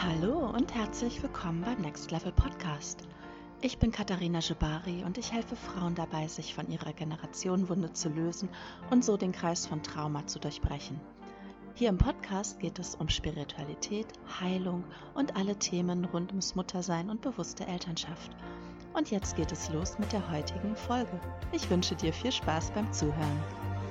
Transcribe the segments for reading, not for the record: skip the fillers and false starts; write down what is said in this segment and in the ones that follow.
Hallo und herzlich willkommen beim Next Level Podcast. Ich bin Katharina Jebari und ich helfe Frauen dabei, sich von ihrer Generationenwunde zu lösen und so den Kreis von Trauma zu durchbrechen. Hier im Podcast geht es um Spiritualität, Heilung und alle Themen rund ums Muttersein und bewusste Elternschaft. Und jetzt geht es los mit der heutigen Folge. Ich wünsche dir viel Spaß beim Zuhören.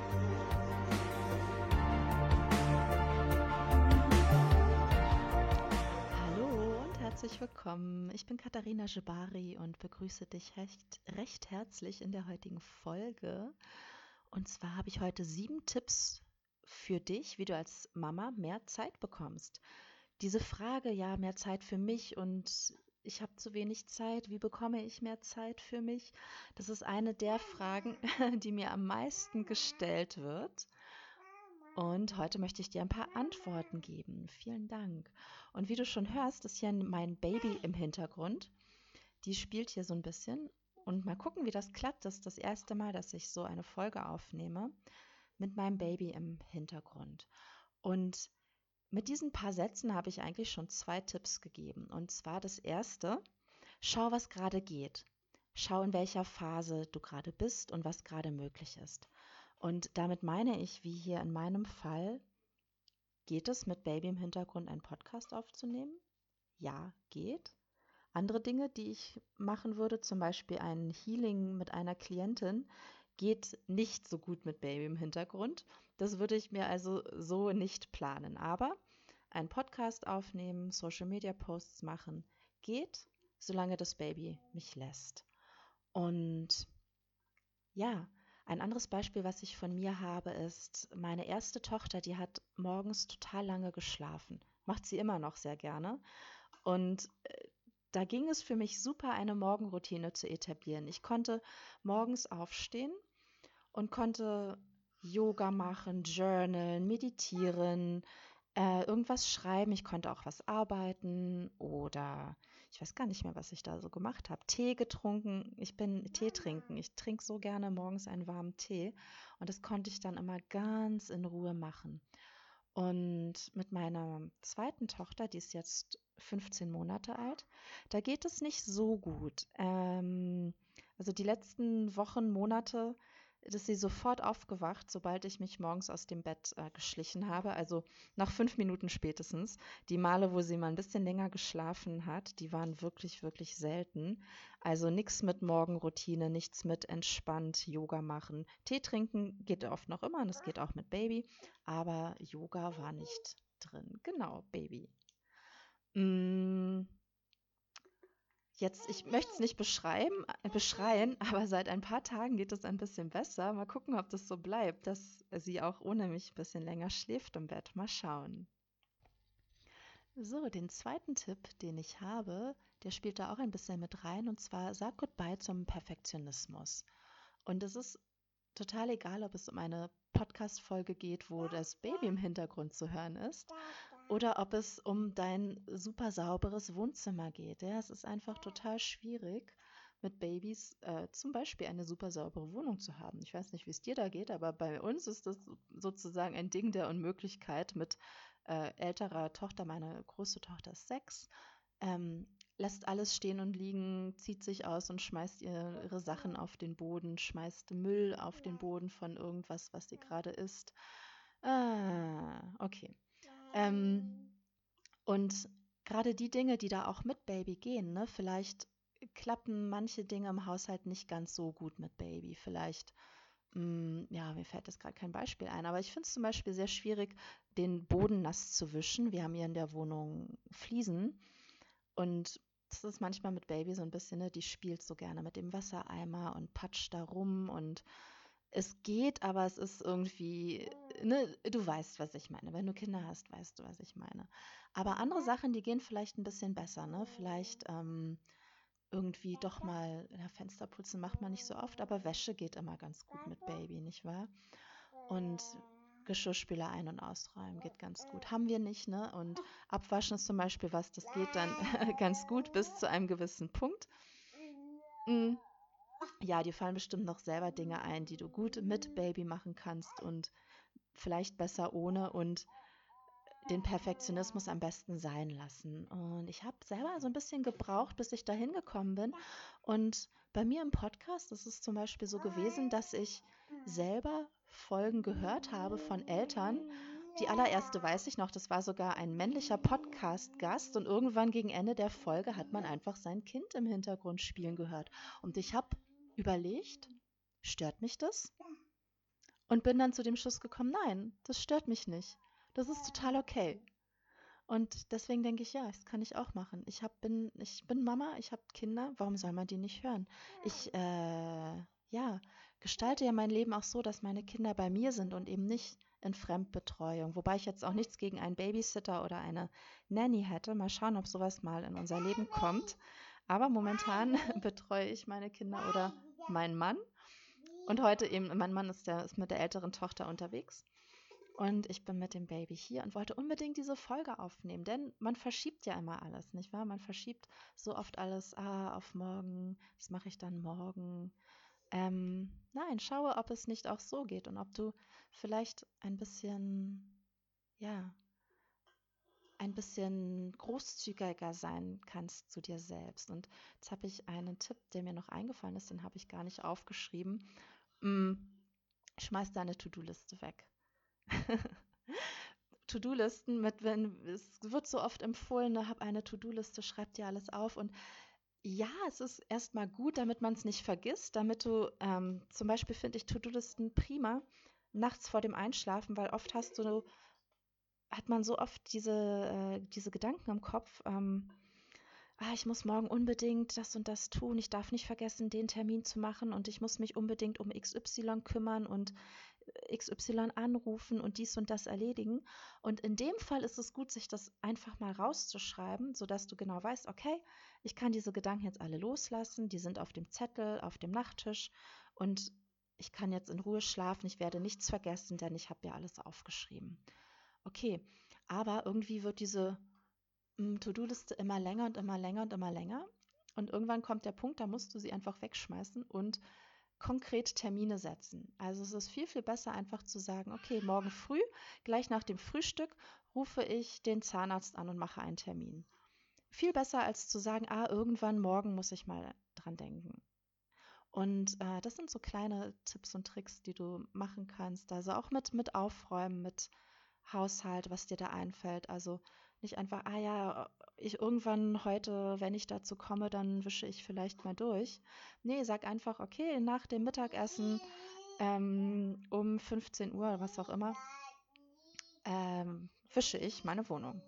Hallo und herzlich willkommen. Ich bin Katharina Jebari und begrüße dich recht herzlich in der heutigen Folge. Und zwar habe ich heute 7 Tipps für dich, wie du als Mama mehr Zeit bekommst. Diese Frage, ja, mehr Zeit für mich und ich habe zu wenig Zeit, wie bekomme ich mehr Zeit für mich? Das ist eine der Fragen, die mir am meisten gestellt wird. Und heute möchte ich dir ein paar Antworten geben. Vielen Dank. Und wie du schon hörst, ist hier mein Baby im Hintergrund. Die spielt hier so ein bisschen. Und mal gucken, wie das klappt. Das ist das erste Mal, dass ich so eine Folge aufnehme mit meinem Baby im Hintergrund. Und mit diesen paar Sätzen habe ich eigentlich schon 2 Tipps gegeben. Und zwar das erste: Schau, was gerade geht. Schau, in welcher Phase du gerade bist und was gerade möglich ist. Und damit meine ich, wie hier in meinem Fall, geht es mit Baby im Hintergrund einen Podcast aufzunehmen? Ja, geht. Andere Dinge, die ich machen würde, zum Beispiel ein Healing mit einer Klientin, geht nicht so gut mit Baby im Hintergrund. Das würde ich mir also so nicht planen. Aber einen Podcast aufnehmen, Social Media Posts machen, geht, solange das Baby mich lässt. Und ja, ein anderes Beispiel, was ich von mir habe, ist meine erste Tochter, die hat morgens total lange geschlafen. Macht sie immer noch sehr gerne. Und da ging es für mich super, eine Morgenroutine zu etablieren. Ich konnte morgens aufstehen und konnte Yoga machen, journalen, meditieren, irgendwas schreiben. Ich konnte auch was arbeiten oder ich weiß gar nicht mehr, was ich da so gemacht habe. Tee getrunken. Ich bin Tee trinken. Ich trinke so gerne morgens einen warmen Tee und das konnte ich dann immer ganz in Ruhe machen. Und mit meiner zweiten Tochter, die ist jetzt 15 Monate alt, da geht es nicht so gut. Also die letzten Wochen, Monate, ist sie sofort aufgewacht, sobald ich mich morgens aus dem Bett geschlichen habe. Also nach 5 Minuten spätestens. Die Male, wo sie mal ein bisschen länger geschlafen hat, die waren wirklich, wirklich selten. Also nichts mit Morgenroutine, nichts mit entspannt Yoga machen. Tee trinken geht oft noch immer und das geht auch mit Baby, aber Yoga war nicht drin. Genau, Baby. Mm, Jetzt, ich möchte es nicht beschreien, aber seit ein paar Tagen geht es ein bisschen besser. Mal gucken, ob das so bleibt, dass sie auch ohne mich ein bisschen länger schläft im Bett. Mal schauen. So, den zweiten Tipp, den ich habe, der spielt da auch ein bisschen mit rein, und zwar: Sag Goodbye zum Perfektionismus. Und es ist total egal, ob es um eine Podcast-Folge geht, wo das Baby im Hintergrund zu hören ist, oder ob es um dein super sauberes Wohnzimmer geht. Ja, es ist einfach total schwierig, mit Babys zum Beispiel eine super saubere Wohnung zu haben. Ich weiß nicht, wie es dir da geht, aber bei uns ist das sozusagen ein Ding der Unmöglichkeit mit älterer Tochter. Meine große Tochter ist 6, lässt alles stehen und liegen, zieht sich aus und schmeißt ihre Sachen auf den Boden, schmeißt Müll auf den Boden von irgendwas, was sie gerade isst. Okay. Und gerade die Dinge, die da auch mit Baby gehen, ne? Vielleicht klappen manche Dinge im Haushalt nicht ganz so gut mit Baby. Vielleicht, ja, mir fällt jetzt gerade kein Beispiel ein, aber ich finde es zum Beispiel sehr schwierig, den Boden nass zu wischen. Wir haben hier in der Wohnung Fliesen und das ist manchmal mit Baby so ein bisschen, ne, die spielt so gerne mit dem Wassereimer und patscht da rum und es geht, aber es ist irgendwie, ne, du weißt, was ich meine. Wenn du Kinder hast, weißt du, was ich meine. Aber andere Sachen, die gehen vielleicht ein bisschen besser, ne? Vielleicht irgendwie doch mal, ja, Fenster putzen macht man nicht so oft, aber Wäsche geht immer ganz gut mit Baby, nicht wahr? Und Geschirrspüler ein- und ausräumen geht ganz gut. Haben wir nicht, ne? Und abwaschen ist zum Beispiel was, das geht dann ganz gut bis zu einem gewissen Punkt. Mm, Ja, dir fallen bestimmt noch selber Dinge ein, die du gut mit Baby machen kannst und vielleicht besser ohne. Und den Perfektionismus am besten sein lassen. Und ich habe selber so ein bisschen gebraucht, bis ich dahin gekommen bin. Und bei mir im Podcast ist es zum Beispiel so gewesen, dass ich selber Folgen gehört habe von Eltern. Die allererste weiß ich noch, das war sogar ein männlicher Podcast-Gast und irgendwann gegen Ende der Folge hat man einfach sein Kind im Hintergrund spielen gehört. Und ich habe überlegt, stört mich das? Und bin dann zu dem Schluss gekommen, nein, das stört mich nicht. Das ist total okay. Und deswegen denke ich, ja, das kann ich auch machen. Ich bin Mama, ich habe Kinder, warum soll man die nicht hören? Ich, ja, gestalte ja mein Leben auch so, dass meine Kinder bei mir sind und eben nicht in Fremdbetreuung. Wobei ich jetzt auch nichts gegen einen Babysitter oder eine Nanny hätte. Mal schauen, ob sowas mal in unser Leben kommt. Aber momentan betreue ich meine Kinder oder meinen Mann. Und heute eben, mein Mann ist mit der älteren Tochter unterwegs. Und ich bin mit dem Baby hier und wollte unbedingt diese Folge aufnehmen, denn man verschiebt ja immer alles, nicht wahr? Man verschiebt so oft alles, auf morgen, das mache ich dann morgen. Nein, schaue, ob es nicht auch so geht und ob du vielleicht ja, ein bisschen großzügiger sein kannst zu dir selbst. Und jetzt habe ich einen Tipp, der mir noch eingefallen ist, den habe ich gar nicht aufgeschrieben. Mm, Schmeiß deine To-Do-Liste weg. To-Do-Listen es wird so oft empfohlen, ne, hab eine To-Do-Liste, schreib dir alles auf. Und ja, es ist erstmal gut, damit man es nicht vergisst, damit du, zum Beispiel finde ich To-Do-Listen prima nachts vor dem Einschlafen, weil oft hat man so oft diese Gedanken im Kopf, ich muss morgen unbedingt das und das tun, ich darf nicht vergessen, den Termin zu machen und ich muss mich unbedingt um XY kümmern und XY anrufen und dies und das erledigen. Und in dem Fall ist es gut, sich das einfach mal rauszuschreiben, sodass du genau weißt, okay, ich kann diese Gedanken jetzt alle loslassen, die sind auf dem Zettel, auf dem Nachttisch und ich kann jetzt in Ruhe schlafen, ich werde nichts vergessen, denn ich habe ja alles aufgeschrieben. Okay, aber irgendwie wird diese To-Do-Liste immer länger und immer länger und immer länger. Und irgendwann kommt der Punkt, da musst du sie einfach wegschmeißen und konkret Termine setzen. Also es ist viel, viel besser einfach zu sagen, okay, morgen früh, gleich nach dem Frühstück, rufe ich den Zahnarzt an und mache einen Termin. Viel besser als zu sagen, irgendwann morgen muss ich mal dran denken. Und das sind so kleine Tipps und Tricks, die du machen kannst. Also auch mit Aufräumen, mit Haushalt, was dir da einfällt. Also nicht einfach, ja, ich irgendwann heute, wenn ich dazu komme, dann wische ich vielleicht mal durch. Nee, sag einfach, okay, nach dem Mittagessen um 15 Uhr, was auch immer, wische ich meine Wohnung.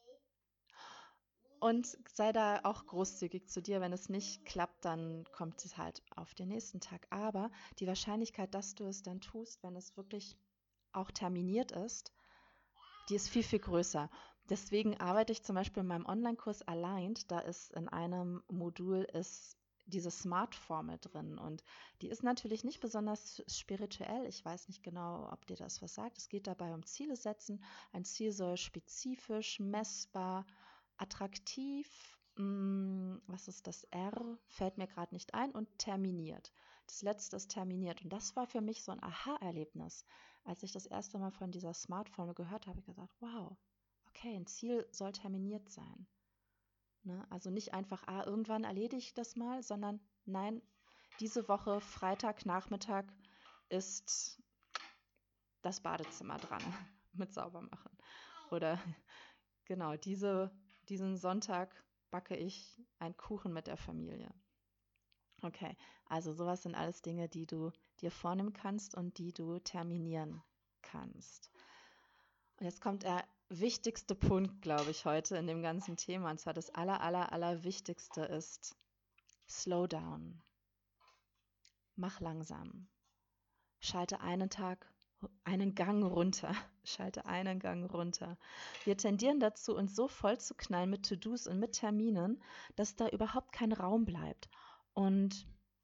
Und sei da auch großzügig zu dir. Wenn es nicht klappt, dann kommt es halt auf den nächsten Tag. Aber die Wahrscheinlichkeit, dass du es dann tust, wenn es wirklich auch terminiert ist, die ist viel, viel größer. Deswegen arbeite ich zum Beispiel in meinem Online-Kurs Aligned. Da ist in einem Modul diese Smart-Formel drin. Und die ist natürlich nicht besonders spirituell. Ich weiß nicht genau, ob dir das was sagt. Es geht dabei um Ziele setzen. Ein Ziel soll spezifisch, messbar, attraktiv, was ist das R? Fällt mir gerade nicht ein und terminiert. Das letzte ist terminiert. Und das war für mich so ein Aha-Erlebnis. Als ich das erste Mal von dieser Smart-Formel gehört habe, habe ich gesagt, wow, okay, ein Ziel soll terminiert sein. Ne? Also nicht einfach, irgendwann erledige ich das mal, sondern nein, diese Woche, Freitagnachmittag, ist das Badezimmer dran mit Saubermachen. Oder genau, diesen Sonntag backe ich einen Kuchen mit der Familie. Okay, also sowas sind alles Dinge, die du dir vornehmen kannst und die du terminieren kannst. Und jetzt kommt der wichtigste Punkt, glaube ich, heute in dem ganzen Thema. Und zwar das Allerwichtigste ist Slow down. Mach langsam. Schalte einen Gang runter. Schalte einen Gang runter. Wir tendieren dazu, uns so voll zu knallen mit To-Dos und mit Terminen, dass da überhaupt kein Raum bleibt. Und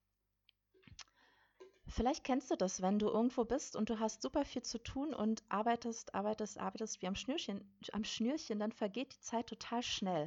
vielleicht kennst du das, wenn du irgendwo bist und du hast super viel zu tun und arbeitest wie am Schnürchen, dann vergeht die Zeit total schnell.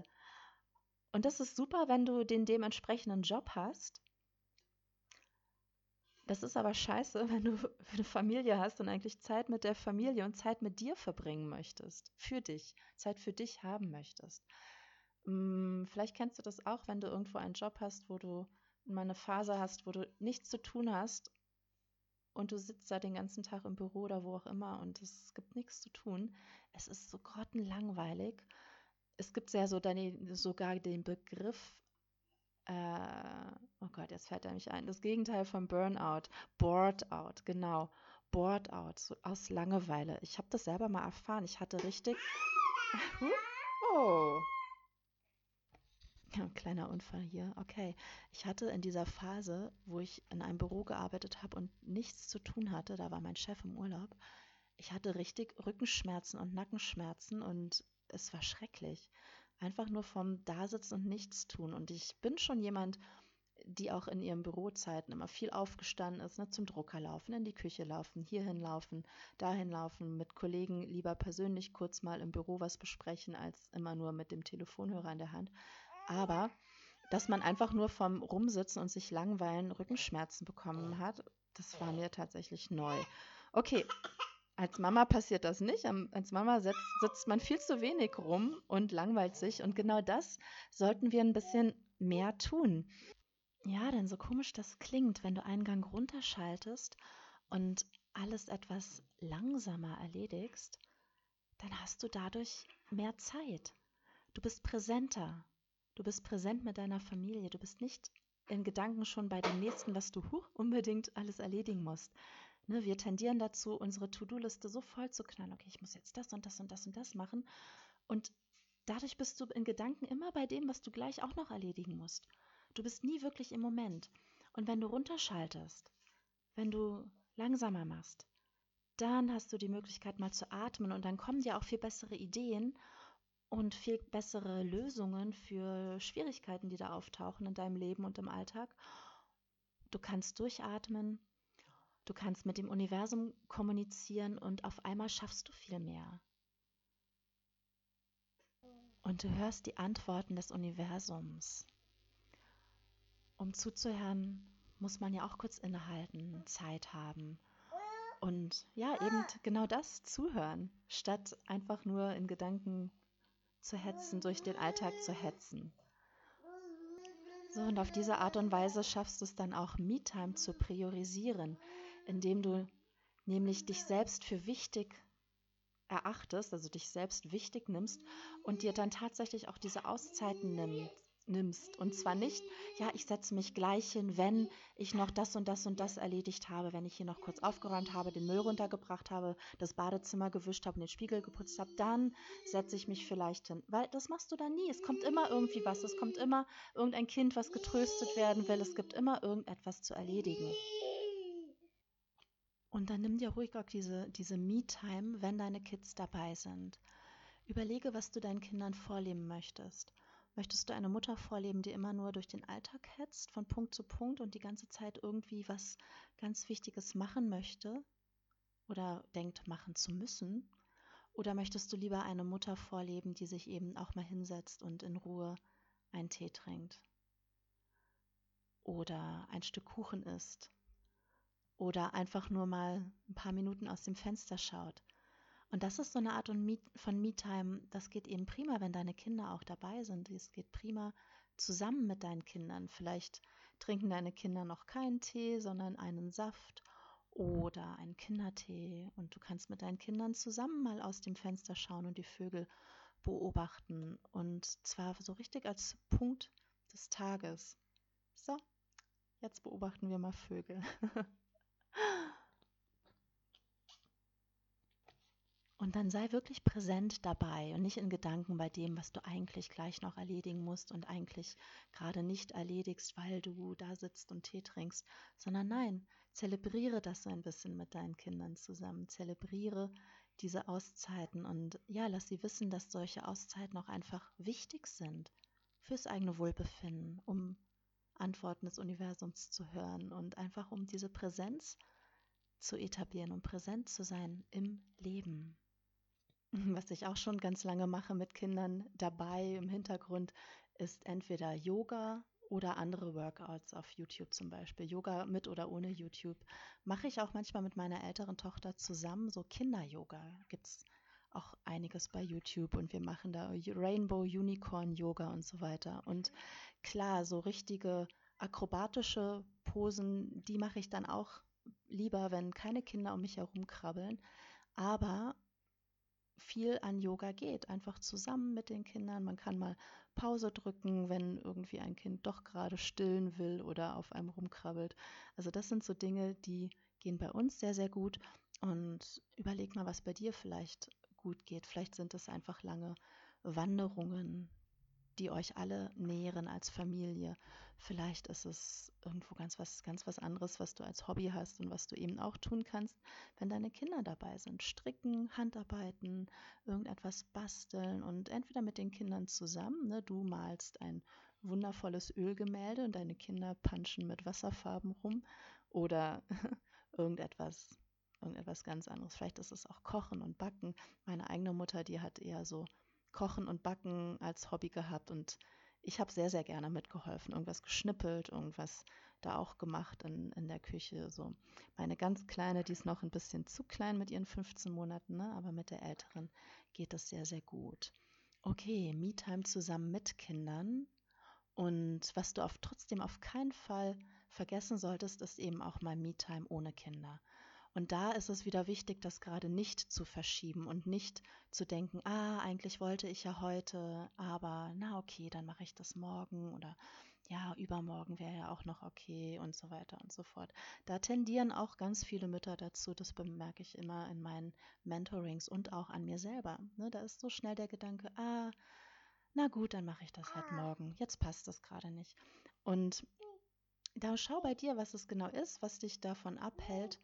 Und das ist super, wenn du den dementsprechenden Job hast. Das ist aber scheiße, wenn du eine Familie hast und eigentlich Zeit mit der Familie und Zeit mit dir verbringen möchtest. Für dich. Zeit für dich haben möchtest. Vielleicht kennst du das auch, wenn du irgendwo einen Job hast, wo du mal eine Phase hast, wo du nichts zu tun hast und du sitzt da den ganzen Tag im Büro oder wo auch immer und es gibt nichts zu tun. Es ist so grottenlangweilig. Es gibt ja sogar den Begriff, oh Gott, jetzt fällt er mich ein, das Gegenteil von Burnout, Bored out, genau, Bored out, so aus Langeweile. Ich habe das selber mal erfahren. Ich hatte richtig, oh, ja, kleiner Unfall hier. Okay. Ich hatte in dieser Phase, wo ich in einem Büro gearbeitet habe und nichts zu tun hatte, da war mein Chef im Urlaub, ich hatte richtig Rückenschmerzen und Nackenschmerzen und es war schrecklich. Einfach nur vom Dasitzen und nichts tun. Und ich bin schon jemand, die auch in ihren Bürozeiten immer viel aufgestanden ist, ne, zum Drucker laufen, in die Küche laufen, hierhin laufen, dahin laufen, mit Kollegen lieber persönlich kurz mal im Büro was besprechen, als immer nur mit dem Telefonhörer in der Hand. Aber dass man einfach nur vom Rumsitzen und sich langweilen Rückenschmerzen bekommen hat, das war mir tatsächlich neu. Okay, als Mama passiert das nicht. Als Mama sitzt man viel zu wenig rum und langweilt sich. Und genau das sollten wir ein bisschen mehr tun. Ja, denn so komisch das klingt, wenn du einen Gang runterschaltest und alles etwas langsamer erledigst, dann hast du dadurch mehr Zeit. Du bist präsenter. Du bist präsent mit deiner Familie. Du bist nicht in Gedanken schon bei dem nächsten, was du unbedingt alles erledigen musst. Ne, wir tendieren dazu, unsere To-Do-Liste so voll zu knallen. Okay, ich muss jetzt das und das und das und das machen. Und dadurch bist du in Gedanken immer bei dem, was du gleich auch noch erledigen musst. Du bist nie wirklich im Moment. Und wenn du runterschaltest, wenn du langsamer machst, dann hast du die Möglichkeit mal zu atmen und dann kommen dir auch viel bessere Ideen und viel bessere Lösungen für Schwierigkeiten, die da auftauchen in deinem Leben und im Alltag. Du kannst durchatmen, du kannst mit dem Universum kommunizieren und auf einmal schaffst du viel mehr. Und du hörst die Antworten des Universums. Um zuzuhören, muss man ja auch kurz innehalten, Zeit haben. Und ja, eben genau das zuhören, statt einfach nur in Gedanken zu hetzen, durch den Alltag zu hetzen. So, und auf diese Art und Weise schaffst du es dann auch, Me-Time zu priorisieren, indem du nämlich dich selbst für wichtig erachtest, also dich selbst wichtig nimmst und dir dann tatsächlich auch diese Auszeiten nimmst. Und zwar nicht, ja, ich setze mich gleich hin, wenn ich noch das und das und das erledigt habe, wenn ich hier noch kurz aufgeräumt habe, den Müll runtergebracht habe, das Badezimmer gewischt habe und den Spiegel geputzt habe, dann setze ich mich vielleicht hin. Weil das machst du dann nie. Es kommt immer irgendwie was. Es kommt immer irgendein Kind, was getröstet werden will. Es gibt immer irgendetwas zu erledigen. Und dann nimm dir ruhig auch diese Me-Time, wenn deine Kids dabei sind. Überlege, was du deinen Kindern vorleben möchtest. Möchtest du eine Mutter vorleben, die immer nur durch den Alltag hetzt, von Punkt zu Punkt und die ganze Zeit irgendwie was ganz Wichtiges machen möchte oder denkt, machen zu müssen? Oder möchtest du lieber eine Mutter vorleben, die sich eben auch mal hinsetzt und in Ruhe einen Tee trinkt? Oder ein Stück Kuchen isst? Oder einfach nur mal ein paar Minuten aus dem Fenster schaut? Und das ist so eine Art von Me-Time, das geht eben prima, wenn deine Kinder auch dabei sind. Es geht prima zusammen mit deinen Kindern. Vielleicht trinken deine Kinder noch keinen Tee, sondern einen Saft oder einen Kindertee. Und du kannst mit deinen Kindern zusammen mal aus dem Fenster schauen und die Vögel beobachten. Und zwar so richtig als Punkt des Tages. So, jetzt beobachten wir mal Vögel. Und dann sei wirklich präsent dabei und nicht in Gedanken bei dem, was du eigentlich gleich noch erledigen musst und eigentlich gerade nicht erledigst, weil du da sitzt und Tee trinkst, sondern nein, zelebriere das so ein bisschen mit deinen Kindern zusammen, zelebriere diese Auszeiten und ja, lass sie wissen, dass solche Auszeiten auch einfach wichtig sind fürs eigene Wohlbefinden, um Antworten des Universums zu hören und einfach um diese Präsenz zu etablieren, um präsent zu sein im Leben. Was ich auch schon ganz lange mache mit Kindern dabei im Hintergrund, ist entweder Yoga oder andere Workouts auf YouTube zum Beispiel, Yoga mit oder ohne YouTube. Mache ich auch manchmal mit meiner älteren Tochter zusammen, so Kinder-Yoga. Gibt es auch einiges bei YouTube und wir machen da Rainbow Unicorn Yoga und so weiter. Und klar, so richtige akrobatische Posen, die mache ich dann auch lieber, wenn keine Kinder um mich herum krabbeln. Aber viel an Yoga geht, einfach zusammen mit den Kindern. Man kann mal Pause drücken, wenn irgendwie ein Kind doch gerade stillen will oder auf einem rumkrabbelt. Also das sind so Dinge, die gehen bei uns sehr, sehr gut. Und überleg mal, was bei dir vielleicht gut geht. Vielleicht sind es einfach lange Wanderungen, die euch alle nähren als Familie. Vielleicht ist es irgendwo ganz was anderes, was du als Hobby hast und was du eben auch tun kannst, wenn deine Kinder dabei sind. Stricken, Handarbeiten, irgendetwas basteln und entweder mit den Kindern zusammen, ne, du malst ein wundervolles Ölgemälde und deine Kinder punchen mit Wasserfarben rum oder irgendetwas, irgendetwas ganz anderes. Vielleicht ist es auch Kochen und Backen. Meine eigene Mutter, die hat eher so Kochen und Backen als Hobby gehabt und ich habe sehr, sehr gerne mitgeholfen, irgendwas geschnippelt, irgendwas da auch gemacht in der Küche. So. Meine ganz Kleine, die ist noch ein bisschen zu klein mit ihren 15 Monaten, ne? Aber mit der Älteren geht es sehr, sehr gut. Okay, Me-Time zusammen mit Kindern. Und was du trotzdem auf keinen Fall vergessen solltest, ist eben auch mal Me-Time ohne Kinder. Und da ist es wieder wichtig, das gerade nicht zu verschieben und nicht zu denken, ah, eigentlich wollte ich ja heute, aber na okay, dann mache ich das morgen oder ja, übermorgen wäre ja auch noch okay und so weiter und so fort. Da tendieren auch ganz viele Mütter dazu, das bemerke ich immer in meinen Mentorings und auch an mir selber. Ne, da ist so schnell der Gedanke, ah, na gut, dann mache ich das halt morgen. Jetzt passt das gerade nicht. Und da schau bei dir, was es genau ist, was dich davon abhält,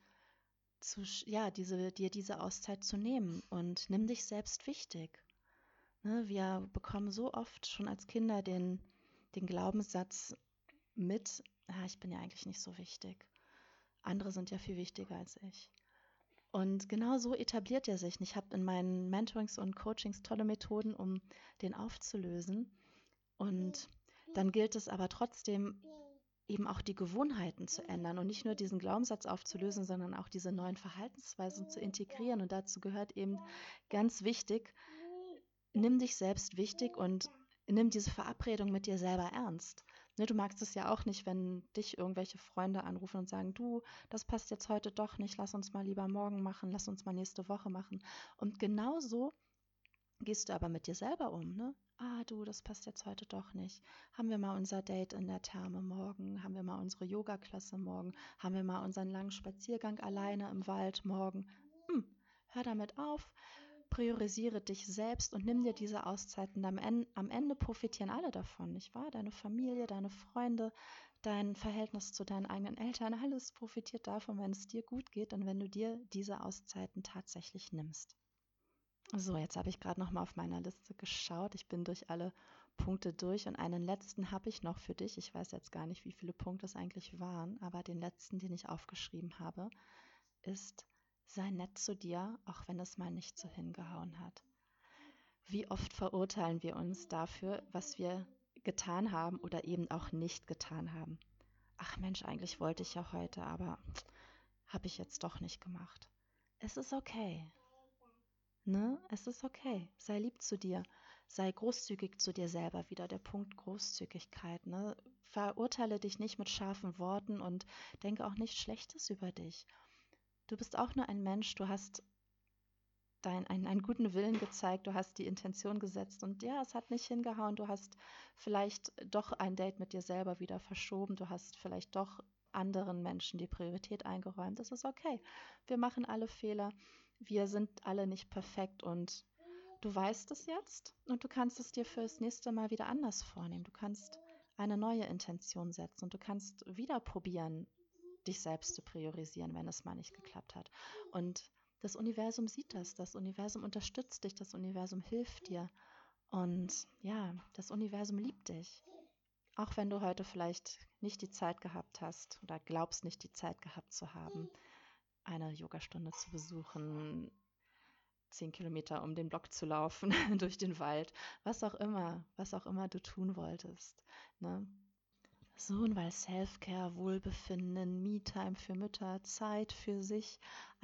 ja, dir diese Auszeit zu nehmen und nimm dich selbst wichtig. Ne, wir bekommen so oft schon als Kinder den Glaubenssatz mit, ah, ich bin ja eigentlich nicht so wichtig. Andere sind ja viel wichtiger als ich. Und genau so etabliert er sich. Ich habe in meinen Mentorings und Coachings tolle Methoden, um den aufzulösen. Und dann gilt es aber trotzdem, eben auch die Gewohnheiten zu ändern und nicht nur diesen Glaubenssatz aufzulösen, sondern auch diese neuen Verhaltensweisen zu integrieren. Und dazu gehört eben ganz wichtig, nimm dich selbst wichtig und nimm diese Verabredung mit dir selber ernst. Ne, du magst es ja auch nicht, wenn dich irgendwelche Freunde anrufen und sagen, du, das passt jetzt heute doch nicht, lass uns mal lieber morgen machen, lass uns mal nächste Woche machen. Und genauso gehst du aber mit dir selber um, ne? Ah, du, das passt jetzt heute doch nicht. Haben wir mal unser Date in der Therme morgen? Haben wir mal unsere Yoga-Klasse morgen? Haben wir mal unseren langen Spaziergang alleine im Wald morgen? Hm, hör damit auf, priorisiere dich selbst und nimm dir diese Auszeiten. Am Ende profitieren alle davon, nicht wahr? Deine Familie, deine Freunde, dein Verhältnis zu deinen eigenen Eltern, alles profitiert davon, wenn es dir gut geht und wenn du dir diese Auszeiten tatsächlich nimmst. So, jetzt habe ich gerade noch mal auf meiner Liste geschaut. Ich bin durch alle Punkte durch und einen letzten habe ich noch für dich. Ich weiß jetzt gar nicht, wie viele Punkte es eigentlich waren, aber den letzten, den ich aufgeschrieben habe, ist: Sei nett zu dir, auch wenn es mal nicht so hingehauen hat. Wie oft verurteilen wir uns dafür, was wir getan haben oder eben auch nicht getan haben? Ach Mensch, eigentlich wollte ich ja heute, aber habe ich jetzt doch nicht gemacht. Es ist okay. Ne? Es ist okay. Sei lieb zu dir. Sei großzügig zu dir selber. Wieder der Punkt Großzügigkeit. Ne? Verurteile dich nicht mit scharfen Worten und denke auch nicht Schlechtes über dich. Du bist auch nur ein Mensch. Du hast einen guten Willen gezeigt. Du hast die Intention gesetzt. Und ja, es hat nicht hingehauen. Du hast vielleicht doch ein Date mit dir selber wieder verschoben. Du hast vielleicht doch anderen Menschen die Priorität eingeräumt. Das ist okay. Wir machen alle Fehler. Wir sind alle nicht perfekt und du weißt es jetzt und du kannst es dir fürs nächste Mal wieder anders vornehmen. Du kannst eine neue Intention setzen und du kannst wieder probieren, dich selbst zu priorisieren, wenn es mal nicht geklappt hat. Und das Universum sieht das, das Universum unterstützt dich, das Universum hilft dir. Und ja, das Universum liebt dich. Auch wenn du heute vielleicht nicht die Zeit gehabt hast oder glaubst nicht die Zeit gehabt zu haben, eine Yogastunde zu besuchen, 10 Kilometer um den Block zu laufen, durch den Wald, was auch immer du tun wolltest. Ne? So, und weil Self-Care, Wohlbefinden, Me-Time für Mütter, Zeit für sich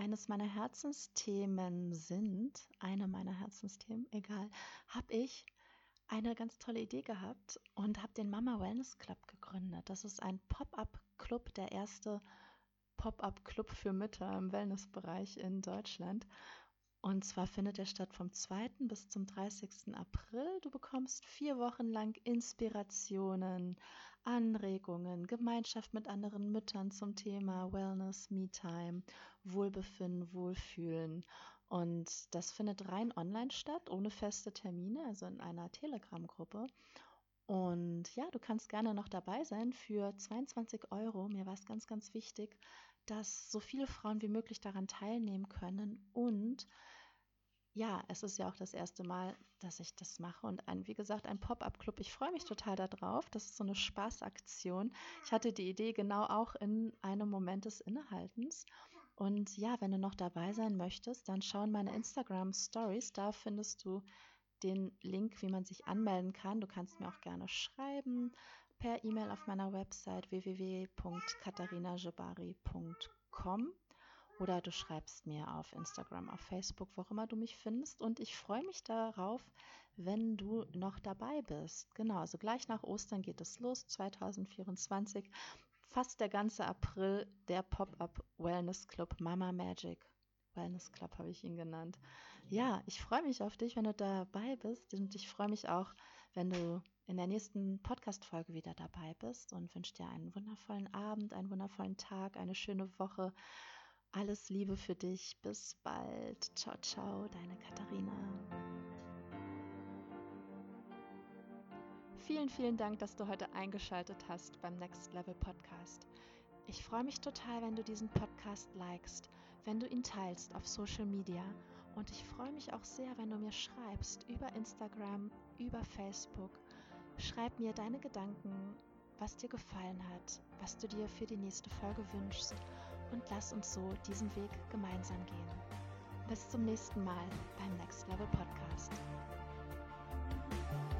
eine meiner Herzensthemen, egal, habe ich eine ganz tolle Idee gehabt und habe den Mama Wellness Club gegründet. Das ist ein Pop-up-Club, der erste Pop-up-Club für Mütter im Wellnessbereich in Deutschland. Und zwar findet er statt vom 2. bis zum 30. April. Du bekommst 4 Wochen lang Inspirationen, Anregungen, Gemeinschaft mit anderen Müttern zum Thema Wellness, Me-Time, Wohlbefinden, Wohlfühlen. Und das findet rein online statt, ohne feste Termine, also in einer Telegram-Gruppe. Und ja, du kannst gerne noch dabei sein für 22 Euro. Mir war es ganz, ganz wichtig, dass so viele Frauen wie möglich daran teilnehmen können. Und ja, es ist ja auch das erste Mal, dass ich das mache und wie gesagt, ein Pop-up-Club. Ich freue mich total darauf. Das ist so eine Spaßaktion. Ich hatte die Idee genau auch in einem Moment des Innehaltens. Und ja, wenn du noch dabei sein möchtest, dann schau in meine Instagram-Stories. Da findest du den Link, wie man sich anmelden kann. Du kannst mir auch gerne schreiben per E-Mail auf meiner Website www.katharinajebari.com oder du schreibst mir auf Instagram, auf Facebook, wo auch immer du mich findest. Und ich freue mich darauf, wenn du noch dabei bist. Genau, also gleich nach Ostern geht es los, 2024. Fast der ganze April, der Pop-up Wellness Club Mama Magic Wellness Club habe ich ihn genannt. Ja, ich freue mich auf dich, wenn du dabei bist und ich freue mich auch, wenn du in der nächsten Podcast-Folge wieder dabei bist und wünsche dir einen wundervollen Abend, einen wundervollen Tag, eine schöne Woche. Alles Liebe für dich. Bis bald. Ciao, ciao, deine Katharina. Vielen, vielen Dank, dass du heute eingeschaltet hast beim Next Level Podcast. Ich freue mich total, wenn du diesen Podcast likest, wenn du ihn teilst auf Social Media und ich freue mich auch sehr, wenn du mir schreibst über Instagram, über Facebook. Schreib mir deine Gedanken, was dir gefallen hat, was du dir für die nächste Folge wünschst und lass uns so diesen Weg gemeinsam gehen. Bis zum nächsten Mal beim Next Level Podcast.